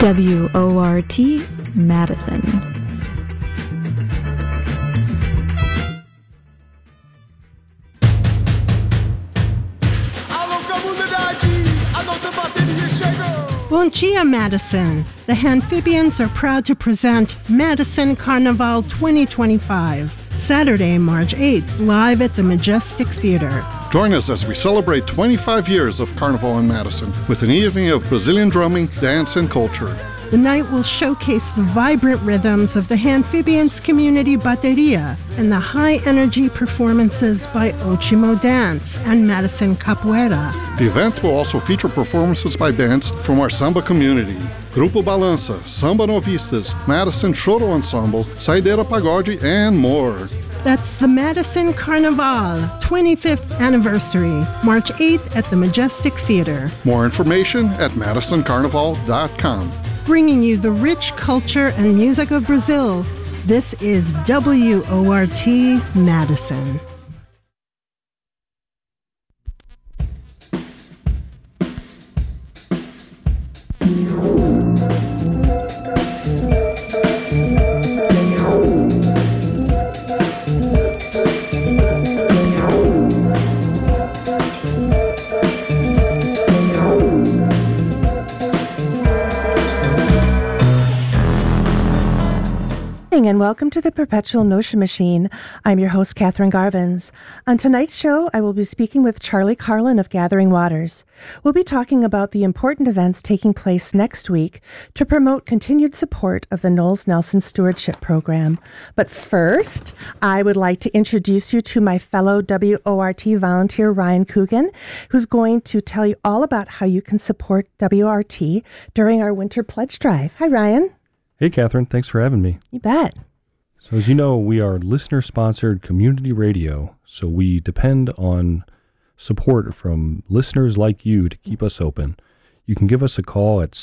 WORT Madison. Bom dia, Madison. The Amphibians are proud to present Madison Carnival 2025, Saturday, March 8th, live at the Majestic Theater. Join us as we celebrate 25 years of Carnival in Madison with an evening of Brazilian drumming, dance, and culture. The night will showcase the vibrant rhythms of the Amphibians Community Bateria and the high-energy performances by Ochimo Dance and Madison Capoeira. The event will also feature performances by bands from our samba community. Grupo Balança, Samba Novistas, Madison Choro Ensemble, Saideira Pagode, and more. That's the Madison Carnival 25th anniversary, March 8th at the Majestic Theater. More information at madisoncarnival.com. Bringing you the rich culture and music of Brazil, this is WORT Madison. And welcome to the Perpetual Notion Machine. I'm your host, Catherine Garvins. On tonight's show, I will be speaking with Charlie Carlin of Gathering Waters. We'll be talking about the important events taking place next week to promote continued support of the Knowles Nelson Stewardship Program. But first, I would like to introduce you to my fellow WORT volunteer, Ryan Coogan, who's going to tell you all about how you can support WORT during our Winter Pledge Drive. Hi, Ryan. Hey, Catherine. Thanks for having me. You bet. So as you know, we are listener-sponsored community radio, so we depend on support from listeners like you to keep us open. You can give us a call at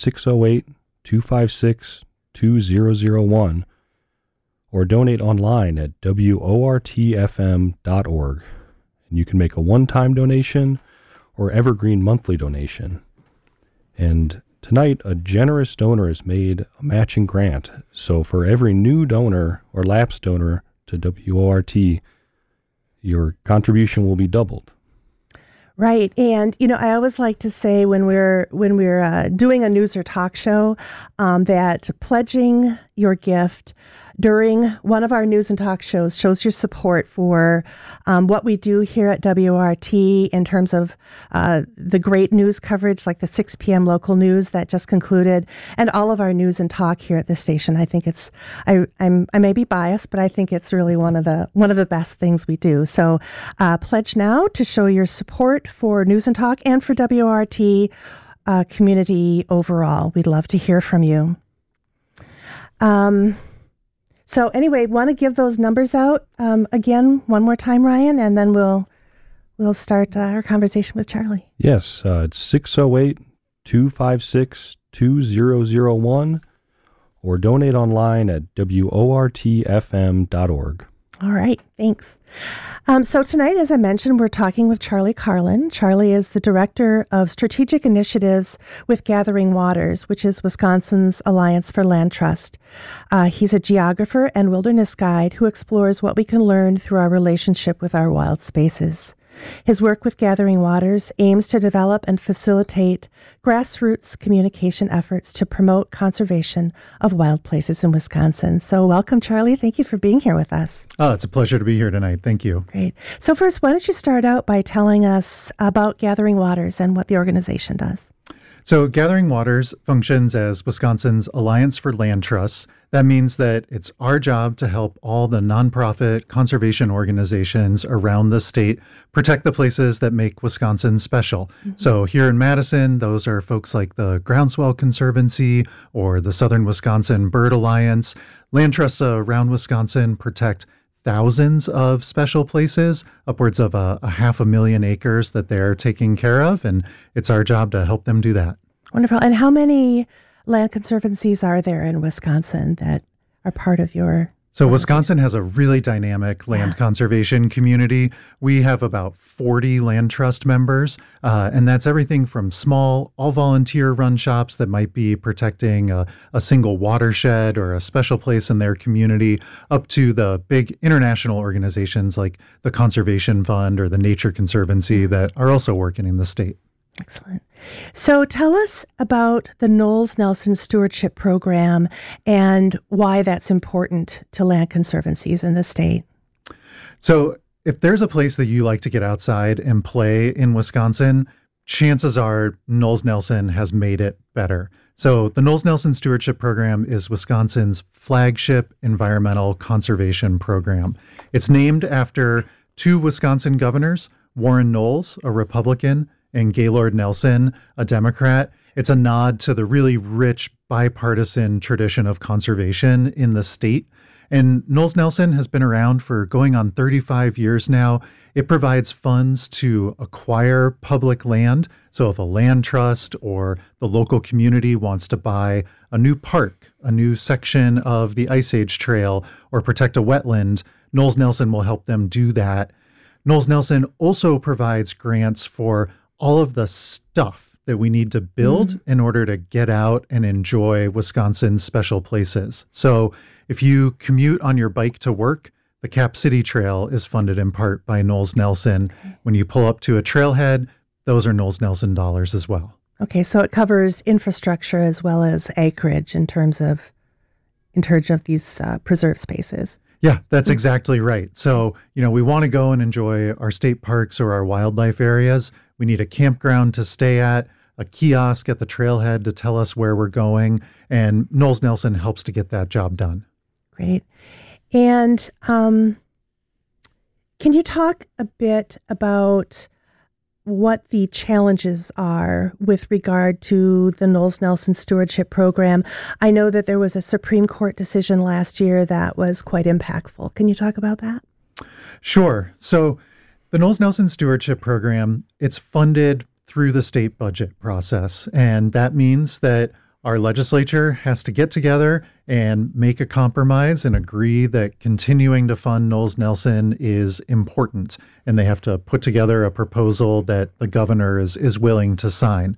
608-256-2001 or donate online at wortfm.org. And you can make a one-time donation or evergreen monthly donation. And tonight, a generous donor has made a matching grant. So for every new donor or lapsed donor to WORT, your contribution will be doubled. Right. And, you know, I always like to say when we're doing a news or talk show that pledging your gift during one of our news and talk shows shows your support for what we do here at WORT in terms of the great news coverage, like the 6 p.m. local news that just concluded, and all of our news and talk here at the station. I think it's I may be biased, but I think it's really one of the best things we do. So pledge now to show your support for news and talk and for WORT community overall. We'd love to hear from you. So anyway, want to give those numbers out again one more time, Ryan, and then we'll start our conversation with Charlie. Yes, it's 608-256-2001 or donate online at wortfm.org. All right, thanks. So tonight, as I mentioned, we're talking with Charlie Carlin. Charlie is the Director of Strategic Initiatives with Gathering Waters, which is Wisconsin's Alliance for Land Trust. He's a geographer and wilderness guide who explores what we can learn through our relationship with our wild spaces. His work with Gathering Waters aims to develop and facilitate grassroots communication efforts to promote conservation of wild places in Wisconsin. So welcome, Charlie. Thank you for being here with us. Oh, it's a pleasure to be here tonight. Thank you. Great. So first, why don't you start out by telling us about Gathering Waters and what the organization does? So Gathering Waters functions as Wisconsin's Alliance for Land Trusts. That means that it's our job to help all the nonprofit conservation organizations around the state protect the places that make Wisconsin special. Mm-hmm. So here in Madison, those are folks like the Groundswell Conservancy or the Southern Wisconsin Bird Alliance. Land trusts around Wisconsin protect thousands of special places, upwards of 500,000 acres that they're taking care of, and it's our job to help them do that. Wonderful. And how many land conservancies are there in Wisconsin that are part of your So Wisconsin has a really dynamic land conservation community. We have about 40 land trust members, and that's everything from small, all-volunteer-run shops that might be protecting a single watershed or a special place in their community, up to the big international organizations like the Conservation Fund or the Nature Conservancy that are also working in the state. Excellent. So tell us about the Knowles Nelson Stewardship Program and why that's important to land conservancies in the state. So if there's a place that you like to get outside and play in Wisconsin, chances are Knowles Nelson has made it better. So the Knowles Nelson Stewardship Program is Wisconsin's flagship environmental conservation program. It's named after two Wisconsin governors, Warren Knowles, a Republican, and Gaylord Nelson, a Democrat. It's a nod to the really rich bipartisan tradition of conservation in the state. And Knowles Nelson has been around for going on 35 years now. It provides funds to acquire public land. So if a land trust or the local community wants to buy a new park, a new section of the Ice Age Trail, or protect a wetland, Knowles Nelson will help them do that. Knowles Nelson also provides grants for all of the stuff that we need to build in order to get out and enjoy Wisconsin's special places. So if you commute on your bike to work, the Cap City Trail is funded in part by Knowles Nelson. When you pull up to a trailhead, those are Knowles Nelson dollars as well. Okay, so it covers infrastructure as well as acreage in terms of these preserved spaces. Yeah, that's exactly right. So, we want to go and enjoy our state parks or our wildlife areas. We need a campground to stay at, a kiosk at the trailhead to tell us where we're going, and Knowles Nelson helps to get that job done. Great. And can you talk a bit about what the challenges are with regard to the Knowles Nelson Stewardship Program? I know that there was a Supreme Court decision last year that was quite impactful. Can you talk about that? Sure. So the Knowles Nelson Stewardship Program, it's funded through the state budget process. And that means that our legislature has to get together and make a compromise and agree that continuing to fund Knowles Nelson is important. And they have to put together a proposal that the governor is willing to sign.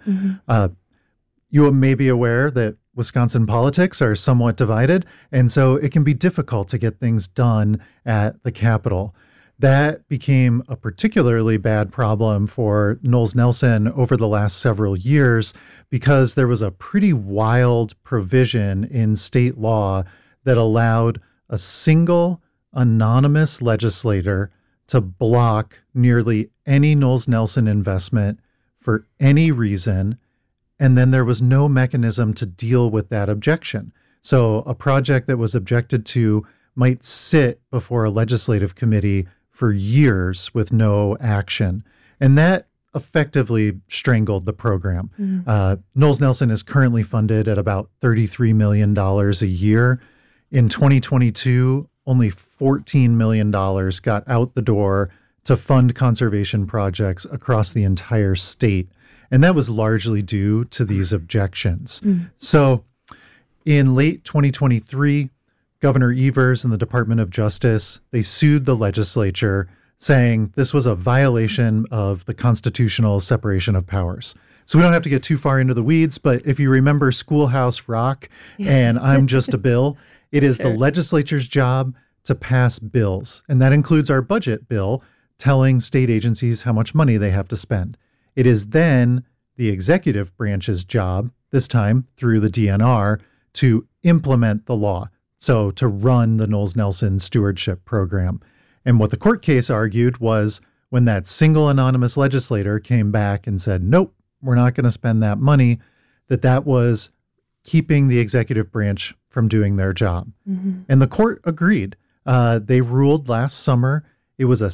You may be aware that Wisconsin politics are somewhat divided, and so it can be difficult to get things done at the Capitol. That became a particularly bad problem for Knowles Nelson over the last several years because there was a pretty wild provision in state law that allowed a single anonymous legislator to block nearly any Knowles Nelson investment for any reason, and then there was no mechanism to deal with that objection. So a project that was objected to might sit before a legislative committee for years with no action. And that effectively strangled the program. Knowles Nelson is currently funded at about $33 million a year. In 2022, only $14 million got out the door to fund conservation projects across the entire state. And that was largely due to these objections. So in late 2023, Governor Evers and the Department of Justice, they sued the legislature saying this was a violation of the constitutional separation of powers. So we don't have to get too far into the weeds, but if you remember Schoolhouse Rock and I'm Just a Bill, it is the legislature's job to pass bills. And that includes our budget bill telling state agencies how much money they have to spend. It is then the executive branch's job, this time through the DNR, to implement the law. So to run the Knowles Nelson Stewardship Program. And what the court case argued was when that single anonymous legislator came back and said, nope, we're not going to spend that money, that was keeping the executive branch from doing their job. And the court agreed. They ruled last summer. It was a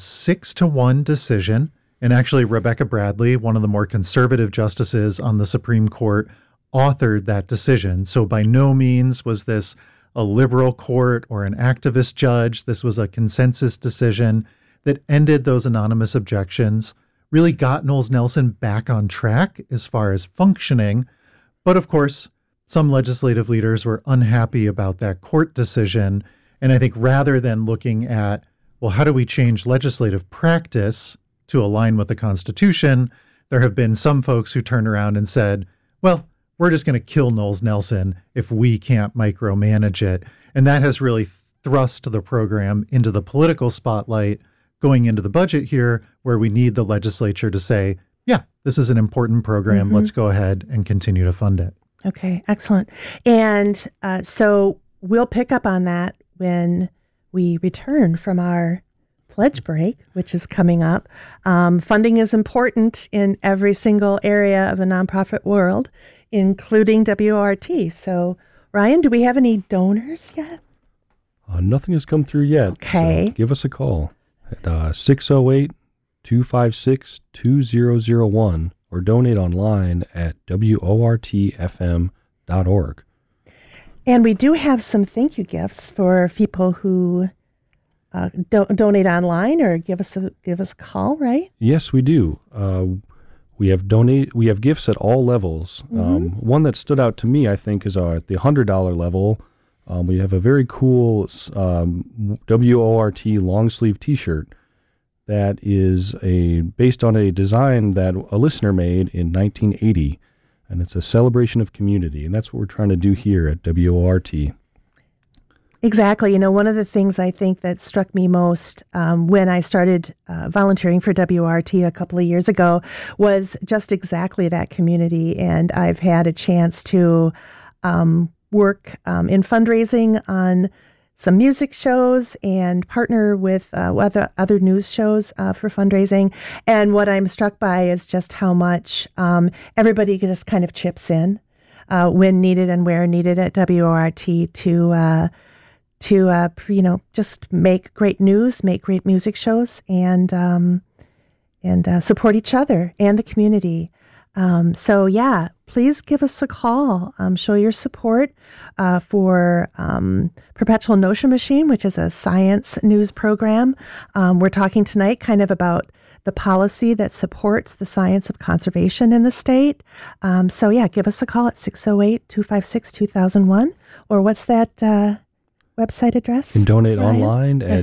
6-1 decision. And actually, Rebecca Bradley, one of the more conservative justices on the Supreme Court, authored that decision. So by no means was this a liberal court or an activist judge. This was a consensus decision that ended those anonymous objections, really got Knowles Nelson back on track as far as functioning. But of course, some legislative leaders were unhappy about that court decision. And I think rather than looking at, well, how do we change legislative practice to align with the Constitution, there have been some folks who turned around and said, well, we're just going to kill Knowles Nelson if we can't micromanage it. And that has really thrust the program into the political spotlight going into the budget here, where we need the legislature to say, yeah, this is an important program. Let's go ahead and continue to fund it. Okay, excellent. And so we'll pick up on that when we return from our pledge break, which is coming up. Funding is important in every single area of the nonprofit world, including WORT. So, Ryan, do we have any donors yet? Nothing has come through yet. Okay. So give us a call at 608-256-2001 or donate online at wortfm.org. And we do have some thank you gifts for people who donate online or give us a call, right? Yes, we do. We have gifts at all levels. One that stood out to me, I think, is at the $100 level. We have a very cool WORT long sleeve T-shirt that is based on a design that a listener made in 1980, and it's a celebration of community, and that's what we're trying to do here at WORT. Exactly. You know, one of the things I think that struck me most when I started volunteering for WORT a couple of years ago was just exactly that community. And I've had a chance to work in fundraising on some music shows and partner with other news shows for fundraising. And what I'm struck by is just how much everybody just kind of chips in when needed and where needed at WORT to just make great news, make great music shows, and support each other and the community. So yeah, please give us a call. Show your support for Perpetual Notion Machine, which is a science news program. We're talking tonight kind of about the policy that supports the science of conservation in the state. So yeah, give us a call at 608-256-2001, or what's that website address? You can donate Ryan? online at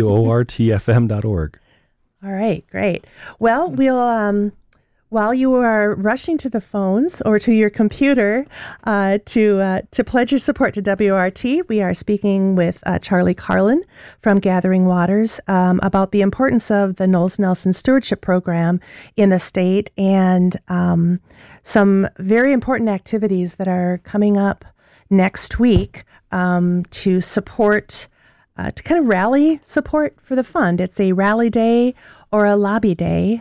wortfm.org. All right, great. Well, we'll while you are rushing to the phones or to your computer to pledge your support to WORT, we are speaking with Charlie Carlin from Gathering Waters about the importance of the Knowles Nelson Stewardship Program in the state and some very important activities that are coming up next week to support, to kind of rally support for the fund. It's a rally day or a lobby day.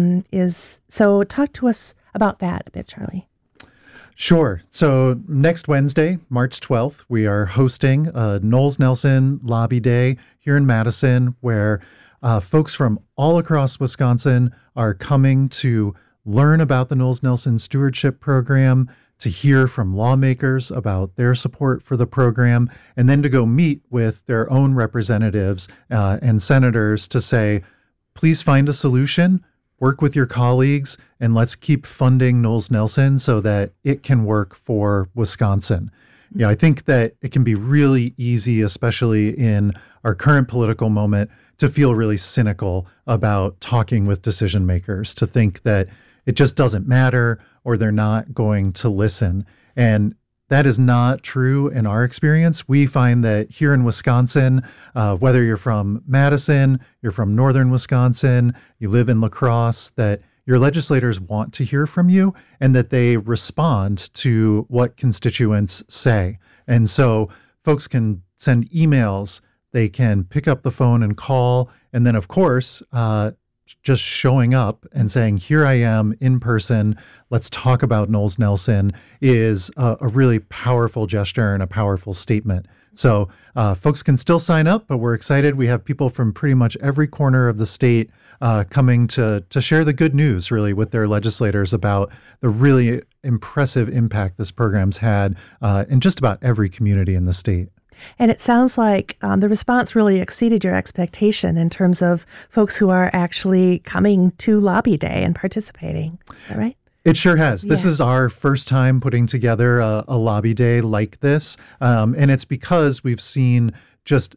So talk to us about that a bit, Charlie. Sure. So next Wednesday, March 12th, we are hosting a Knowles Nelson Lobby Day here in Madison, where folks from all across Wisconsin are coming to learn about the Knowles Nelson Stewardship Program, to hear from lawmakers about their support for the program, and then to go meet with their own representatives and senators to say, please find a solution, work with your colleagues, and let's keep funding Knowles Nelson so that it can work for Wisconsin. I think that it can be really easy, especially in our current political moment, to feel really cynical about talking with decision makers, to think that it just doesn't matter or they're not going to listen. And that is not true in our experience. We find that here in Wisconsin, whether you're from Madison, you're from northern Wisconsin, you live in La Crosse, that your legislators want to hear from you and that they respond to what constituents say. And so folks can send emails, they can pick up the phone and call, and then, of course, just showing up and saying, here I am in person, let's talk about Knowles Nelson, is a really powerful gesture and a powerful statement. So folks can still sign up, but we're excited. We have people from pretty much every corner of the state coming to share the good news, really, with their legislators about the really impressive impact this program's had in just about every community in the state. And it sounds like the response really exceeded your expectation in terms of folks who are actually coming to Lobby Day and participating. Is that right? It sure has. This is our first time putting together a Lobby Day like this. And it's because we've seen just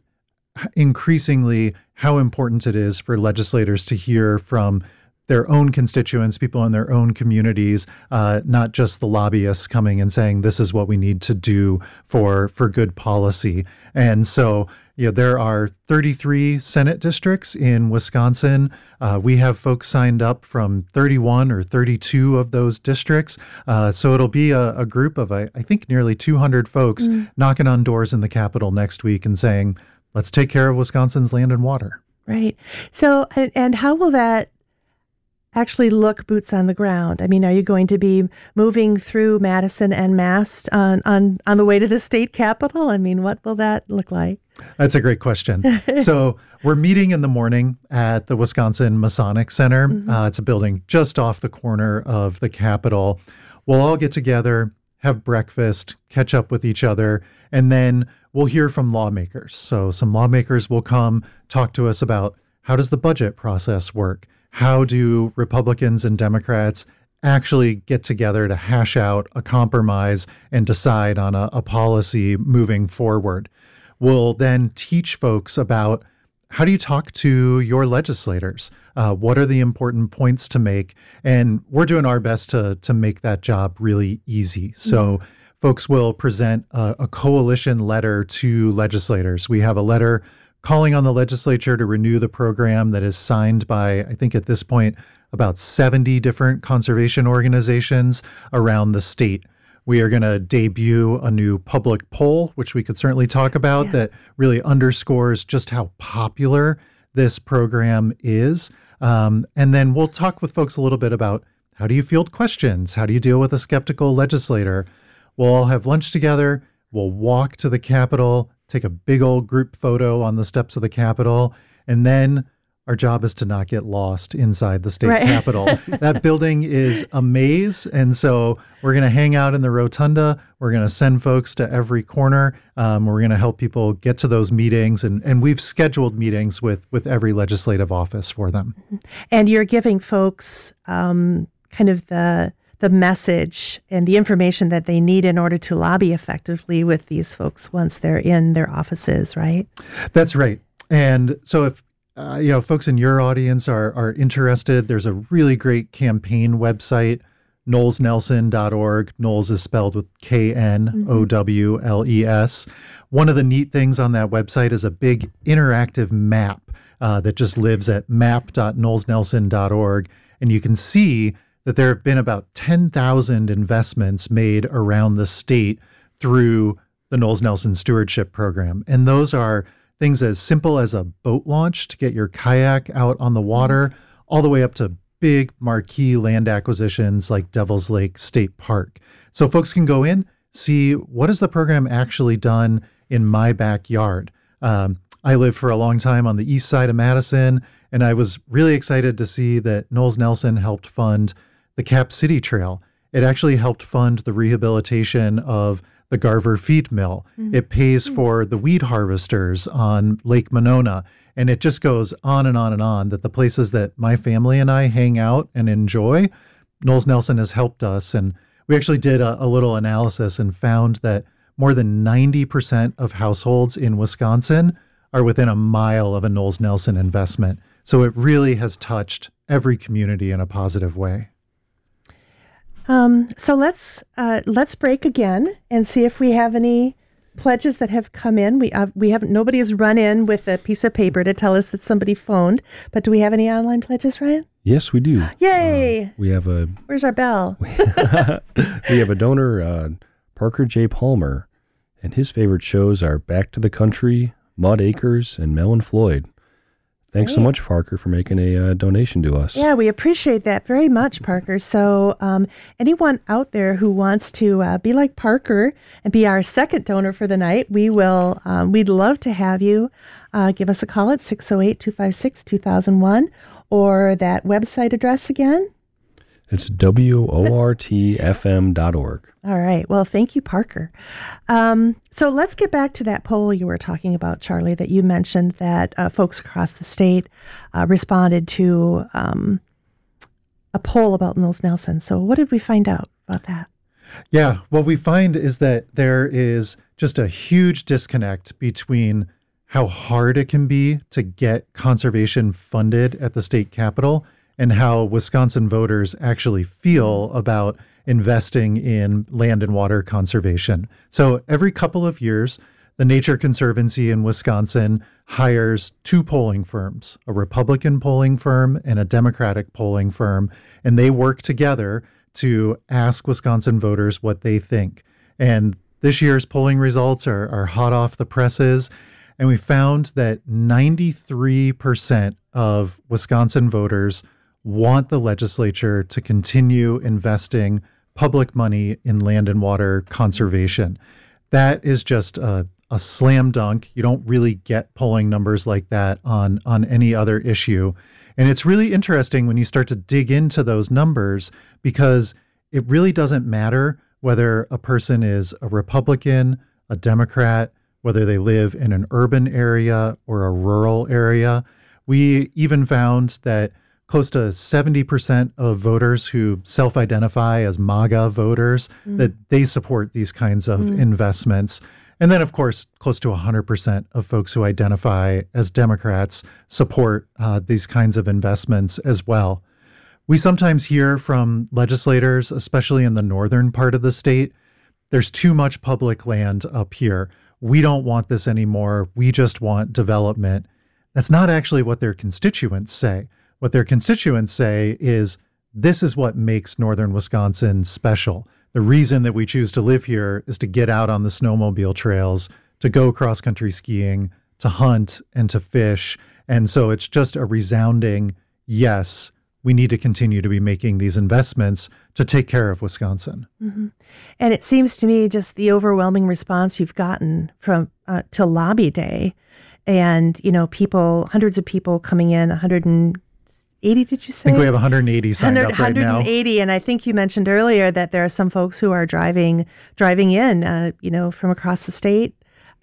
increasingly how important it is for legislators to hear from their own constituents, people in their own communities, not just the lobbyists coming and saying, this is what we need to do for good policy. And so, there are 33 Senate districts in Wisconsin. We have folks signed up from 31 or 32 of those districts. So it'll be a group of, I think, nearly 200 folks knocking on doors in the Capitol next week and saying, let's take care of Wisconsin's land and water. Right. So, and how will that actually look boots on the ground? I mean, are you going to be moving through Madison en masse on the way to the state capitol? I mean, what will that look like? That's a great question. So we're meeting in the morning at the Wisconsin Masonic Center. It's a building just off the corner of the Capitol. We'll all get together, have breakfast, catch up with each other, and then we'll hear from lawmakers. So some lawmakers will come talk to us about how does the budget process work? How do Republicans and Democrats actually get together to hash out a compromise and decide on a policy moving forward? We'll then teach folks about how do you talk to your legislators? What are the important points to make? And we're doing our best to make that job really easy. So folks will present a coalition letter to legislators. We have a letter calling on the legislature to renew the program that is signed by, I think at this point, about 70 different conservation organizations around the state. We are going to debut a new public poll, which we could certainly talk about, that really underscores just how popular this program is. And then we'll talk with folks a little bit about how do you field questions? How do you deal with a skeptical legislator? We'll all have lunch together. We'll walk to the Capitol, take a big old group photo on the steps of the Capitol, and then our job is to not get lost inside the state Capitol. That building is a maze, and so we're going to hang out in the rotunda. We're going to send folks to every corner. We're going to help people get to those meetings, and we've scheduled meetings with every legislative office for them. And you're giving folks kind of the message and the information that they need in order to lobby effectively with these folks once they're in their offices, right? That's right. And so if folks in your audience are interested, there's a really great campaign website, knowlesnelson.org. Knowles is spelled with Knowles. One of the neat things on that website is a big interactive map that just lives at map.knowlesnelson.org. And you can see that there have been about 10,000 investments made around the state through the Knowles Nelson Stewardship Program. And those are things as simple as a boat launch to get your kayak out on the water, all the way up to big marquee land acquisitions like Devil's Lake State Park. So folks can go in, see what has the program actually done in my backyard. I lived for a long time on the east side of Madison, and I was really excited to see that Knowles Nelson helped fund the Cap City Trail. It actually helped fund the rehabilitation of the Garver Feed Mill. It pays for the weed harvesters on Lake Monona. And it just goes on and on and on, that the places that my family and I hang out and enjoy, Knowles Nelson has helped us. And we actually did a little analysis and found that more than 90% of households in Wisconsin are within a mile of a Knowles Nelson investment. So it really has touched every community in a positive way. So let's break again and see if we have any pledges that have come in. We haven't. Nobody has run in with a piece of paper to tell us that somebody phoned. But do we have any online pledges, Ryan? Yes, we do. Yay! We have a. Where's our bell? We have a donor, Parker J. Palmer, and his favorite shows are Back to the Country, Mud Acres, and Mel and Floyd. Thanks so much, Parker, for making a donation to us. Yeah, we appreciate that very much, Parker. So anyone out there who wants to be like Parker and be our second donor for the night, we'd love to have you. Give us a call at 608-256-2001 or that website address again. It's WORTFM.org. All right. Well, thank you, Parker. So let's get back to that poll you were talking about, Charlie, that you mentioned that folks across the state responded to a poll about Knowles Nelson. So what did we find out about that? Yeah, what we find is that there is just a huge disconnect between how hard it can be to get conservation funded at the state capitol and how Wisconsin voters actually feel about investing in land and water conservation. So every couple of years, the Nature Conservancy in Wisconsin hires 2 polling firms, a Republican polling firm and a Democratic polling firm, and they work together to ask Wisconsin voters what they think. And this year's polling results are hot off the presses, and we found that 93% of Wisconsin voters want the legislature to continue investing public money in land and water conservation. That is just a slam dunk. You don't really get polling numbers like that on any other issue. And it's really interesting when you start to dig into those numbers, because it really doesn't matter whether a person is a Republican, a Democrat, whether they live in an urban area or a rural area. We even found that close to 70% of voters who self-identify as MAGA voters, that they support these kinds of investments. And then, of course, close to 100% of folks who identify as Democrats support these kinds of investments as well. We sometimes hear from legislators, especially in the northern part of the state, there's too much public land up here. We don't want this anymore. We just want development. That's not actually what their constituents say. What their constituents say is, this is what makes northern Wisconsin special. The reason that we choose to live here is to get out on the snowmobile trails, to go cross-country skiing, to hunt, and to fish. And so it's just a resounding yes, we need to continue to be making these investments to take care of Wisconsin. Mm-hmm. And it seems to me just the overwhelming response you've gotten from to Lobby Day, and people, hundreds of people coming in, 180, did you say? I think we have 180 signed up right now. 180, and I think you mentioned earlier that there are some folks who are driving in, from across the state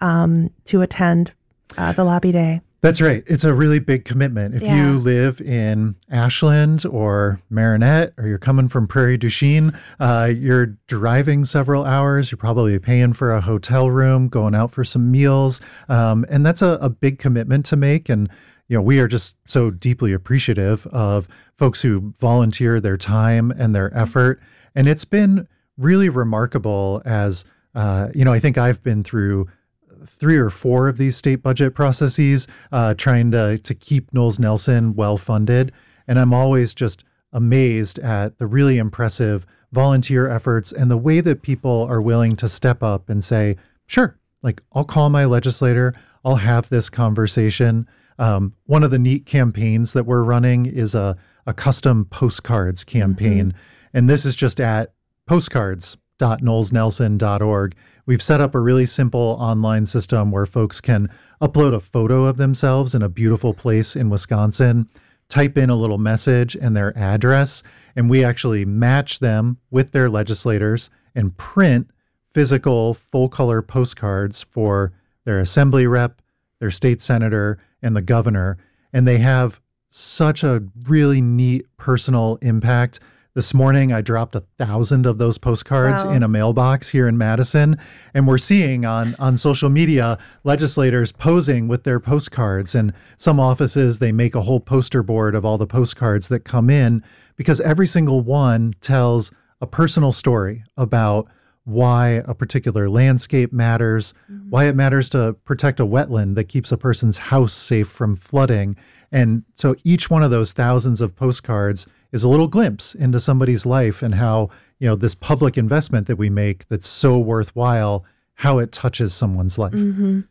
to attend the Lobby Day. That's right. It's a really big commitment. If you live in Ashland or Marinette, or you're coming from Prairie du Chien, you're driving several hours. You're probably paying for a hotel room, going out for some meals. And that's a big commitment to make. And, we are just so deeply appreciative of folks who volunteer their time and their effort. And it's been really remarkable as, I think I've been through 3 or 4 of these state budget processes, trying to keep Knowles Nelson well funded. And I'm always just amazed at the really impressive volunteer efforts and the way that people are willing to step up and say, sure, I'll call my legislator, I'll have this conversation. One of the neat campaigns that we're running is a custom postcards campaign. Mm-hmm. And this is just at postcards.knowlesnelson.org. We've set up a really simple online system where folks can upload a photo of themselves in a beautiful place in Wisconsin, type in a little message and their address, and we actually match them with their legislators and print physical full-color postcards for their assembly rep, their state senator, and the governor. And they have such a really neat personal impact. This morning, I dropped 1,000 of those postcards in a mailbox here in Madison. And we're seeing on social media legislators posing with their postcards. And some offices, they make a whole poster board of all the postcards that come in, because every single one tells a personal story about why a particular landscape matters, why it matters to protect a wetland that keeps a person's house safe from flooding. And so each one of those thousands of postcards is a little glimpse into somebody's life and how, this public investment that we make that's so worthwhile, how it touches someone's life. Mm-hmm.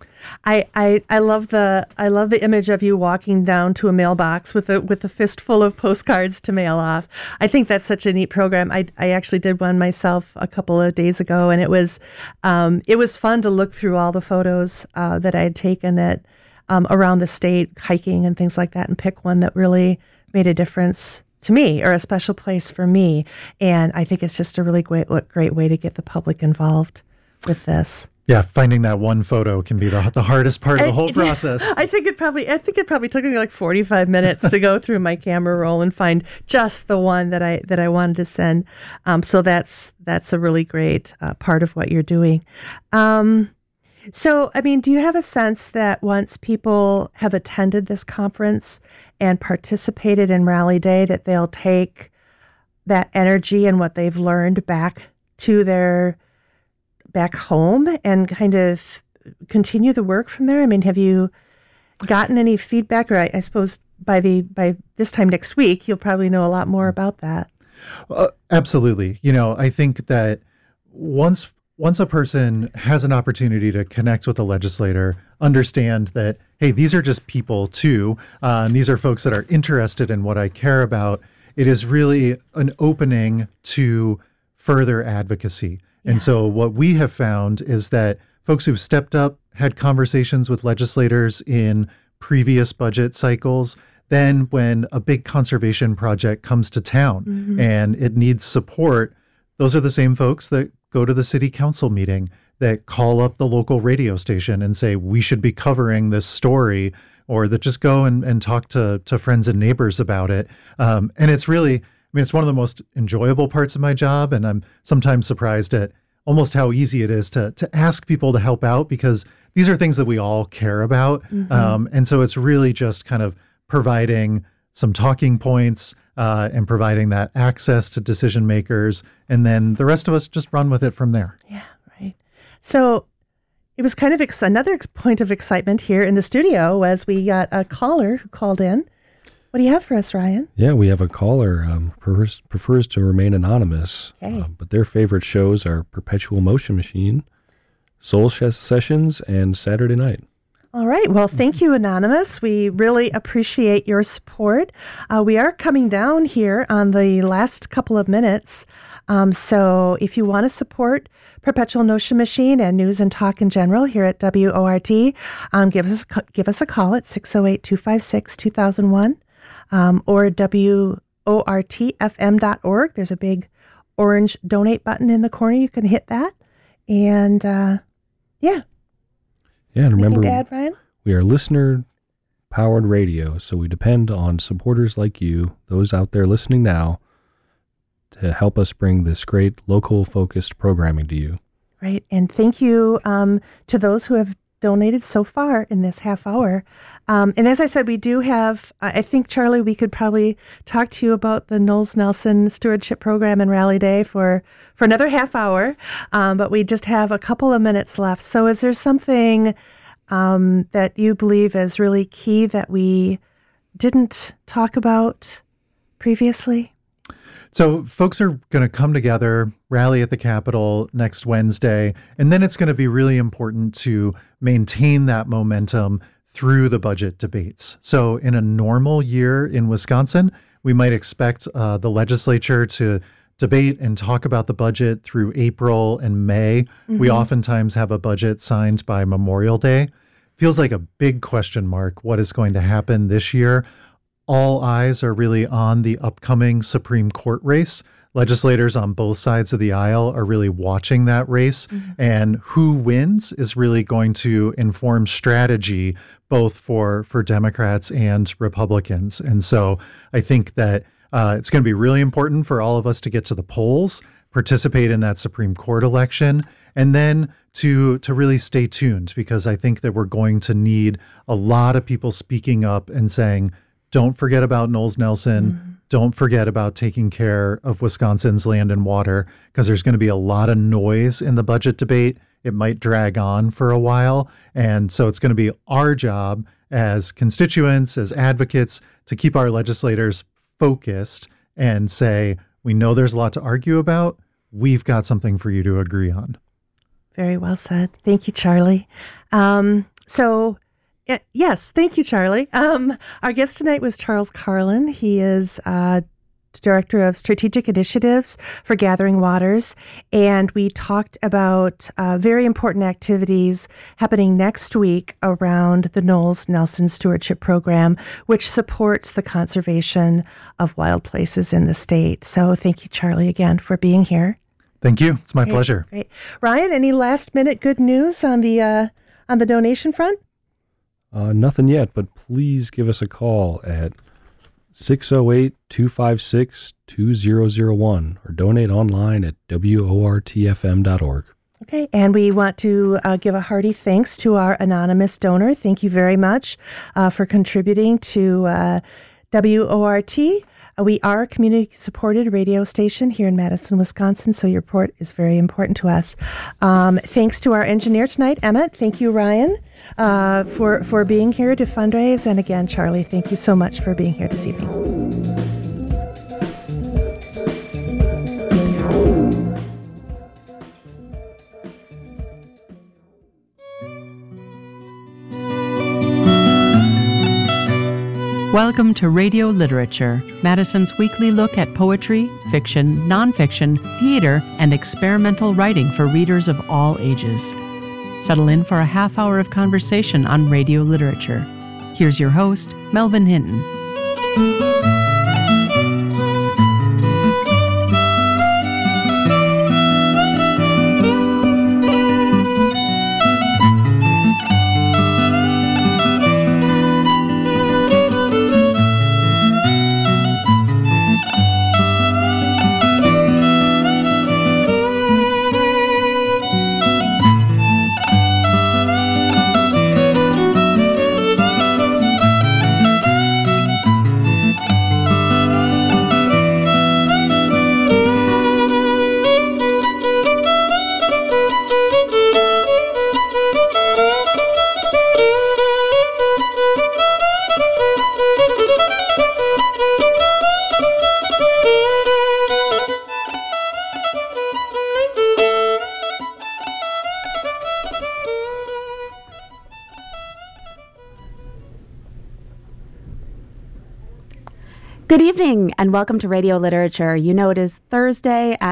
I love the image of you walking down to a mailbox with a fistful of postcards to mail off. I think that's such a neat program. I actually did one myself a couple of days ago, and it was fun to look through all the photos that I had taken around the state, hiking and things like that, and pick one that really made a difference to me, or a special place for me. And I think it's just a really great way to get the public involved with this. Yeah, finding that one photo can be the hardest part of the whole process. I think it probably took me 45 minutes to go through my camera roll and find just the one that I wanted to send. So that's a really great part of what you're doing. So, I mean, do you have a sense that once people have attended this conference and participated in Rally Day, that they'll take that energy and what they've learned back home and kind of continue the work from there? I mean, have you gotten any feedback? Or I suppose by this time next week, you'll probably know a lot more about that. Absolutely. I think that once a person has an opportunity to connect with a legislator, understand that, hey, these are just people too, and these are folks that are interested in what I care about, it is really an opening to further advocacy. Yeah. And so what we have found is that folks who've stepped up, had conversations with legislators in previous budget cycles, then when a big conservation project comes to town and it needs support, those are the same folks that go to the city council meeting, that call up the local radio station and say, we should be covering this story, or that just go and talk to friends and neighbors about it. And it's really, it's one of the most enjoyable parts of my job. And I'm sometimes surprised at almost how easy it is to ask people to help out, because these are things that we all care about. And so it's really just kind of providing some talking points and providing that access to decision makers. And then the rest of us just run with it from there. Yeah, right. So it was kind of another point of excitement here in the studio was we got a caller who called in. What do you have for us, Ryan? Yeah, we have a caller prefers to remain anonymous, but their favorite shows are Perpetual Motion Machine, Soul Sessions, and Saturday Night. All right. Well, thank you, Anonymous. We really appreciate your support. We are coming down here on the last couple of minutes. So if you want to support Perpetual Motion Machine and News and Talk in general here at WORT, give us a call at 608-256-2001 or WORTFM.org. There's a big orange donate button in the corner. You can hit that. And yeah. Yeah, and remember, to add, Ryan? We are listener-powered radio, so we depend on supporters like you, those out there listening now, to help us bring this great local-focused programming to you. Right, and thank you to those who have donated so far in this half hour. And as I said, we do have, I think, Charlie, we could probably talk to you about the Knowles Nelson Stewardship Program and Rally Day for another half hour, but we just have a couple of minutes left. So is there something that you believe is really key that we didn't talk about previously? So folks are going to come together, rally at the Capitol next Wednesday, and then it's going to be really important to maintain that momentum through the budget debates. So in a normal year in Wisconsin, we might expect the legislature to debate and talk about the budget through April and May. We oftentimes have a budget signed by Memorial Day. Feels like a big question mark, what is going to happen this year. All eyes are really on the upcoming Supreme Court race. Legislators on both sides of the aisle are really watching that race, and who wins is really going to inform strategy both for Democrats and Republicans. And so I think that it's going to be really important for all of us to get to the polls, participate in that Supreme Court election, and then to really stay tuned, because I think that we're going to need a lot of people speaking up and saying, don't forget about Knowles Nelson. Don't forget about taking care of Wisconsin's land and water, because there's going to be a lot of noise in the budget debate. It might drag on for a while. And so it's going to be our job as constituents, as advocates, to keep our legislators focused and say, we know there's a lot to argue about. We've got something for you to agree on. Very well said. Thank you, Charlie. Yes, thank you, Charlie. Our guest tonight was Charles Carlin. He is Director of Strategic Initiatives for Gathering Waters, and we talked about very important activities happening next week around the Knowles Nelson Stewardship Program, which supports the conservation of wild places in the state. So thank you, Charlie, again for being here. Thank you. It's my pleasure. Great. Ryan, any last-minute good news on the donation front? Nothing yet, but please give us a call at 608-256-2001 or donate online at WORTFM.org. Okay, and we want to give a hearty thanks to our anonymous donor. Thank you very much for contributing to WORT. We are a community-supported radio station here in Madison, Wisconsin, so your report is very important to us. Thanks to our engineer tonight, Emmett. Thank you, Ryan, for being here to fundraise. And again, Charlie, thank you so much for being here this evening. Welcome to Radio Literature, Madison's weekly look at poetry, fiction, nonfiction, theater, and experimental writing for readers of all ages. Settle in for a half hour of conversation on radio literature. Here's your host, Melvin Hinton. Good evening and welcome to Radio Literature. You know it is Thursday at